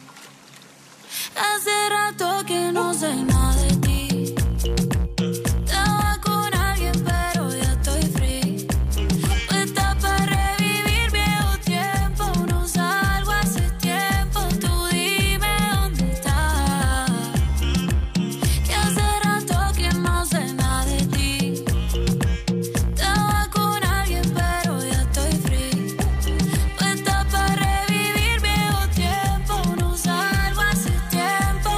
Hace rato que no sé nada de ti. Estaba con alguien, pero ya estoy free. Puesta para revivir viejo tiempo. No salgo hace tiempo. Tú dime dónde estás. Que hace rato que no sé nada de ti. Estaba con alguien, pero ya estoy free. Puesta para revivir viejo tiempo. No salgo hace tiempo.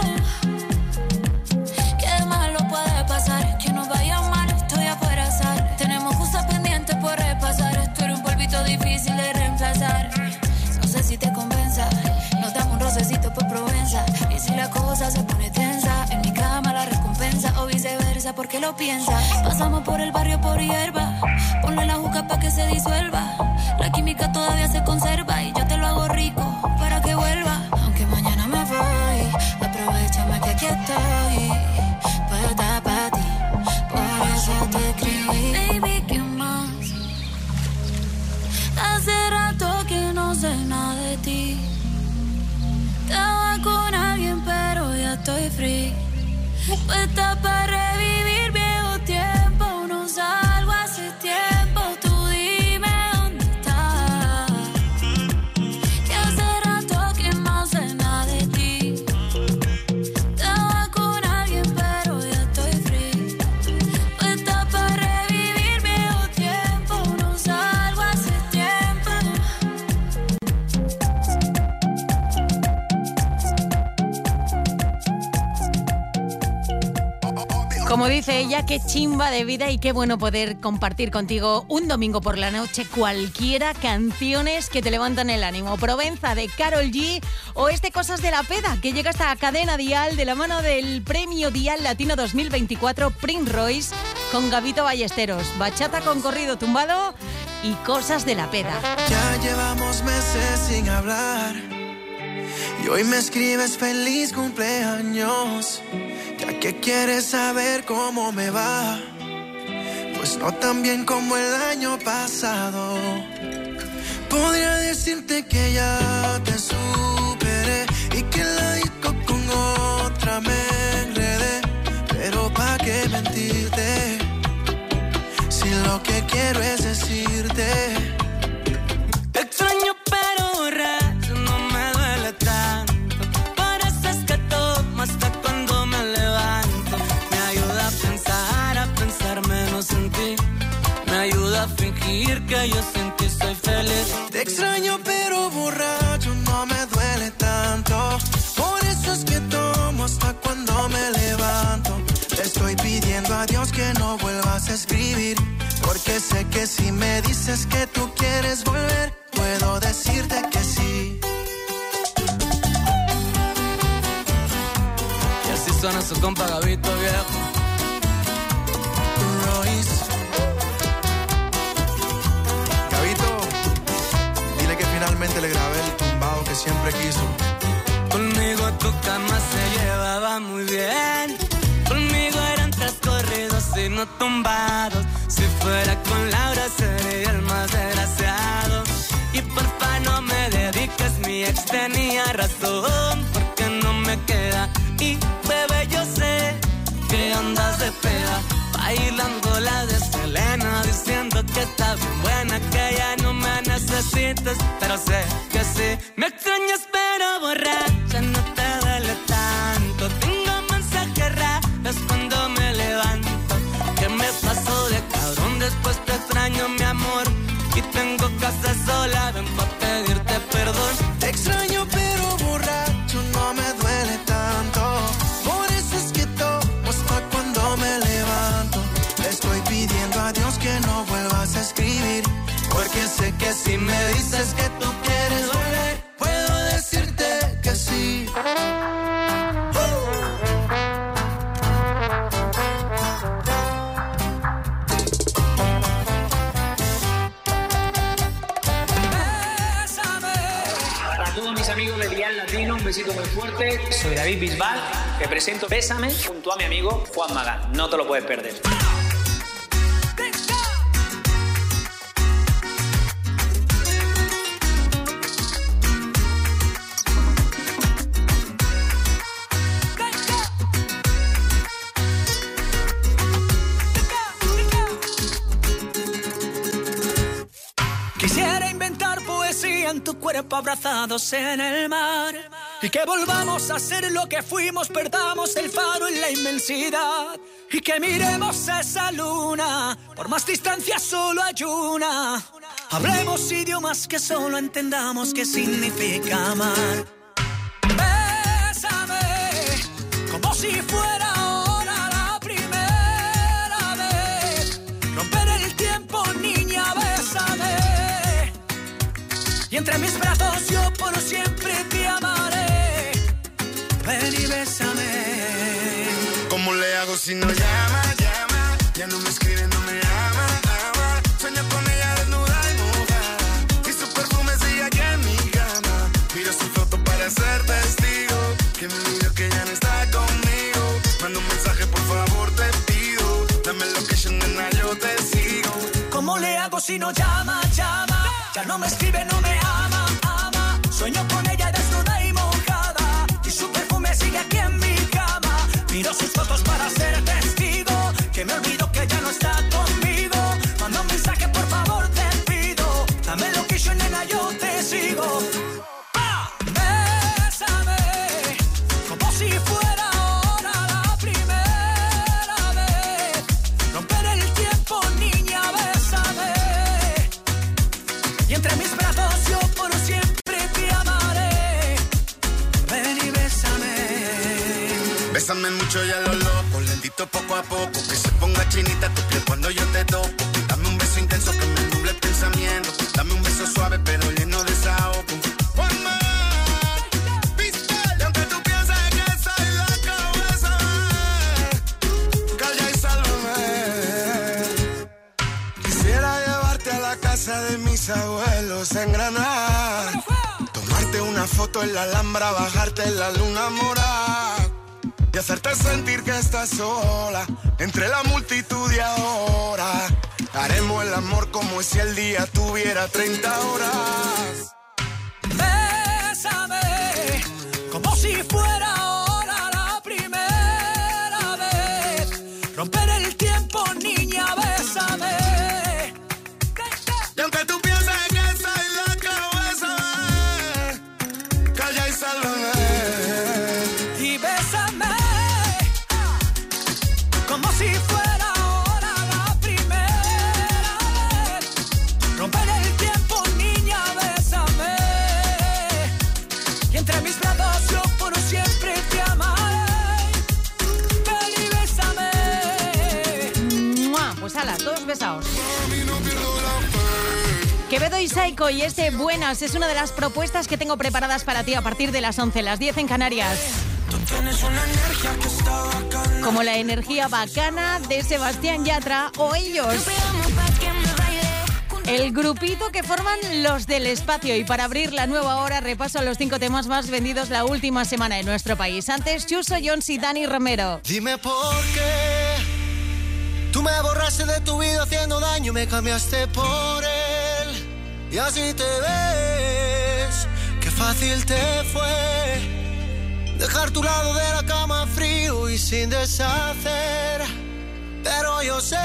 Qué malo puede pasar, que nos vaya mal, estoy afuera azar. Tenemos cosas pendientes por repasar. Esto era un polvito difícil de reemplazar. No sé si te convenza, nos damos un rocecito por Provenza. Y si la cosa se pone tensa, en mi cama la recompensa. O viceversa, porque lo piensas. Pasamos por el barrio por hierba. Ponle la juca pa' que se disuelva. La química todavía se conserva. Y yo te lo hago rico para que vuelva. Aunque mañana me voy, aprovechame que aquí estoy. Puesta pa' ti, por eso te escribí. Baby, ¿qué más? Hace rato que no sé nada de ti. Estaba con alguien, pero ya estoy free. Puesta para revivir viejo tiempo. No salgo hace tiempo. Tú dime dónde estás. Que hace rato que no sé nada de ti. Estaba con alguien, pero ya estoy free. Puesta para revivir viejo tiempo. No salgo hace tiempo. Como dice ella, qué chimba de vida y qué bueno poder compartir contigo un domingo por la noche cualquiera canciones que te levantan el ánimo. Provenza de Karol G o este Cosas de la Peda, que llega hasta Cadena Dial de la mano del Premio Dial Latino 2024 Prince Royce con Gabito Ballesteros. Bachata con corrido tumbado y Cosas de la Peda. Ya llevamos meses sin hablar y hoy me escribes feliz cumpleaños. Ya que quieres saber cómo me va, pues no tan bien como el año pasado. Podría decirte que ya te superé y que la disco con otra me enredé, pero pa' qué mentirte si lo que quiero es decirte. Te extraño pero borracho no me duele tanto. Por eso es que tomo hasta cuando me levanto. Me ayuda a pensar menos en ti. Me ayuda a fingir que yo sin ti soy feliz. Te extraño pero borracho no me duele tanto. Por eso es que tomo hasta cuando me levanto. Le estoy pidiendo a Dios que no vuelvas a escribir, porque sé que si me dices que tú quieres volver, puedo decirte que sí. Y así suena su compa Gabito, viejo. Royce. Gabito, dile que finalmente le grabé el tumbado que siempre quiso. Conmigo tu cama se llevaba muy bien. Conmigo eran 3 corridos y cama tumbados. Si fuera con Laura sería el más desgraciado. Y porfa no me dediques, mi ex tenía razón, porque no me queda. Y bebé yo sé que andas de peda, bailando la de Selena, diciendo que está bien buena, que ya no me necesitas, pero sé que sí. Me extrañas pero borracha, no te duele tanto. Tengo mensajes raros cuando me levanto. ¿Qué me pasó de cabrón? Después te extraño, mi amor, y tengo casa sola, ven pa' pedirte perdón. Te extraño pero borracho, no me duele tanto. Por eso es que tomo hasta cuando me levanto. Le estoy pidiendo a Dios que no vuelvas a escribir, porque sé que si me dices que tú quieres volver, puedo decirte que sí. Para todos mis amigos de Dial Latino, un besito muy fuerte. Soy David Bisbal, te presento Bésame junto a mi amigo Juan Magán. No te lo puedes perder. Quisiera inventar poesía en tu cuerpo, abrazados en el mar, y que volvamos a ser lo que fuimos, perdamos el faro en la inmensidad, y que miremos esa luna, por más distancia solo hay una. Hablemos idiomas que solo entendamos qué significa amar. Bésame como si fuera ahora la primera vez. Romper el tiempo, niña, bésame. Y entre mis brazos yo por siempre te amaré. Ven y bésame. ¿Cómo le hago si no llama? Ya no me escribe, no me ama. Sueño con ella desnuda y mojada, y su perfume sigue aquí en mi cama. Miro su foto para ser testigo, que me olvido que ya no está conmigo. Manda un mensaje, por favor, te pido. Dame location, nena, yo te sigo. ¿Cómo le hago si no llama? Ya no me escribe, no me ama. Sueño con ella desnuda y mojada, y su perfume sigue aquí en mi cama. Miro sus fotos para ser testigo, que me olvido que ya no está conmigo. Manda un mensaje, por favor, te pido. Dame location, nena, yo te sigo. Bésame como si fuera ahora la primera vez. Romper el tiempo, niña, bésame. Y entre mis brazos yo por siempre te amaré. Ven y bésame. Bésame mucho y a lo loco, lentito poco a poco, que se ponga chinita tu piel cuando yo te toco. Dame un beso intenso que me nuble el pensamiento. Dame un beso suave pero lleno de desahogo. Juan Magán, Bisbal, y aunque tú pienses que soy loco, bésame, calla y sálvame. Quisiera llevarte a la casa de mis abuelos en Granada, tomarte una foto en la Alhambra, bajarte en la luna morada y hacerte sentir que estás sola entre la multitud y ahora. Haremos el amor como si el día tuviera 30 horas. Bésame como si fuera ahora la primera vez. Romper el tiempo, niña, bésame. Y aunque tú pienses que soy loca, bésame, calla y sálvame. Y bésame como si fuera ahora la primera vez. Romper el tiempo, niña, bésame. Y entre mis brazos yo por siempre te amaré. Ven y bésame. ¡Mua! Pues ala, todos besados. Quevedo y Saiko y este Buenas es una de las propuestas que tengo preparadas para ti a partir de las 11, las 10 en Canarias. Como la energía bacana de Sebastián Yatra o ellos. El grupito que forman Los del Espacio. Y para abrir la nueva hora repaso los 5 temas más vendidos la última semana en nuestro país. Antes, Chuso Jones y Dani Romero. Dime por qué tú Tú me borraste de tu vida haciendo daño, me cambiaste por él. Y así te ves, qué fácil te fue dejar tu lado de la cama frío y sin deshacer. Pero yo sé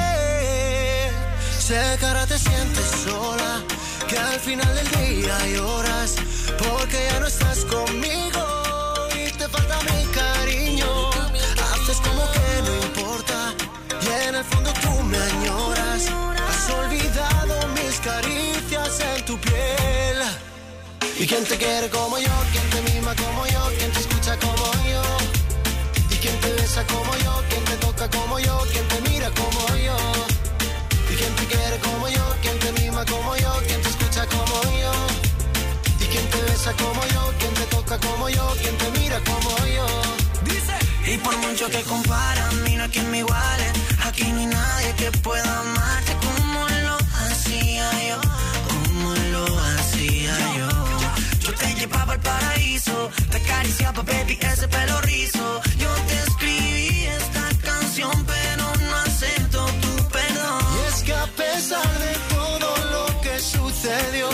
que ahora te sientes sola, que al final del día lloras porque ya no estás conmigo y te falta mi cariño. Haces como que no importa y en el fondo tú me añoras. Has olvidado mis caricias en tu piel. ¿Y quién te quiere como yo? ¿Quién te mima como yo? ¿Quién te escucha como yo? ¿Y quién te besa como yo? ¿Quién te toca como yo? ¿Quién te mira como yo? ¿Y quién te quiere como yo? ¿Quién te mima como yo? ¿Quién te escucha como yo? ¿Y quién te besa como yo? ¿Quién te toca como yo? ¿Quién te mira como yo? Dice. Y por mucho que comparan, mira no hay quien me iguale. Aquí no hay nadie que pueda amarte como lo hacía yo, como lo hacía yo. Yo te llevaba al paraíso, te acariciaba, baby, ese pelo rizo. Yo te escribí esta canción, pero no acepto tu perdón. Y es que a pesar de todo lo que sucedió,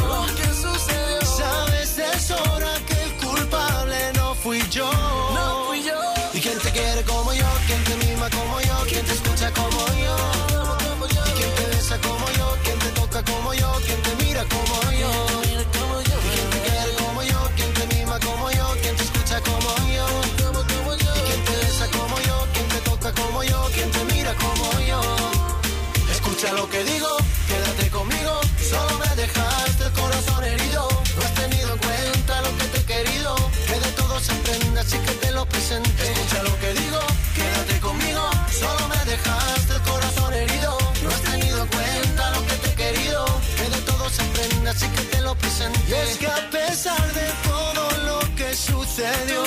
sabes de sobra que el culpable no fui yo. No fui yo. ¿Y quién te quiere como yo? ¿Quién te mima como yo? ¿Quién te escucha como yo? ¿Y quién te besa como yo? ¿Quién te toca como yo? ¿Quién te mira como yo? ¿Y quién te quiere como yo? ¿Quién te mima como yo? ¿Quién te escucha como yo? ¿Y quién te besa como yo? ¿Quién te toca como yo? ¿Quién te mira como yo? Escucha lo que digo, quédate conmigo. Solo me dejaste el corazón herido. No has tenido en cuenta lo que te he querido. Que de todo se aprende, así que te lo presente. Escucha lo que digo, quédate conmigo. Solo me dejaste el corazón herido. No has tenido en cuenta lo que te he querido. Que de todo se aprende, así que te lo presente. Y es que a pesar de todo lo que sucedió,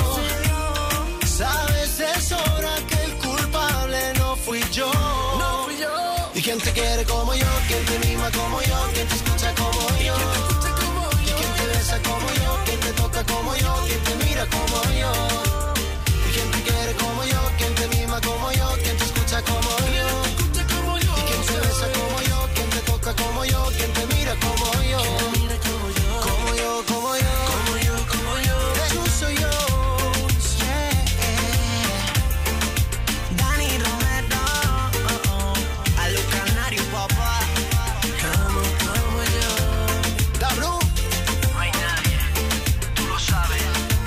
sabes de sobra que el culpable no fui yo. No fui yo. ¿Y quién te quiere como yo? ¿Quién te mima como yo? ¿Quién te escucha como yo? ¿Y quién te besa como yo? ¿Quién te toca como yo? ¿Quién te mira como yo? ¿Y quién te quiere como yo? ¿Quién te mima como yo? ¿Quién te escucha como yo? ¿Y quién te besa como yo? ¿Quién te toca como yo? ¿Quién te mira como yo? Como yo, como yo, como yo, como yo. Jesús soy yo. Dani Romero, a los canarios, papá. Como yo. Da Blue. No hay nadie, tú lo sabes.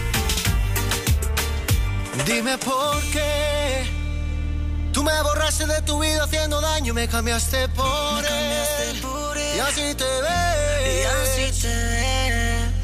Dime por qué tú me borraste de tu vida haciendo daño, me cambiaste por él. Y así te ves. Y así te ves.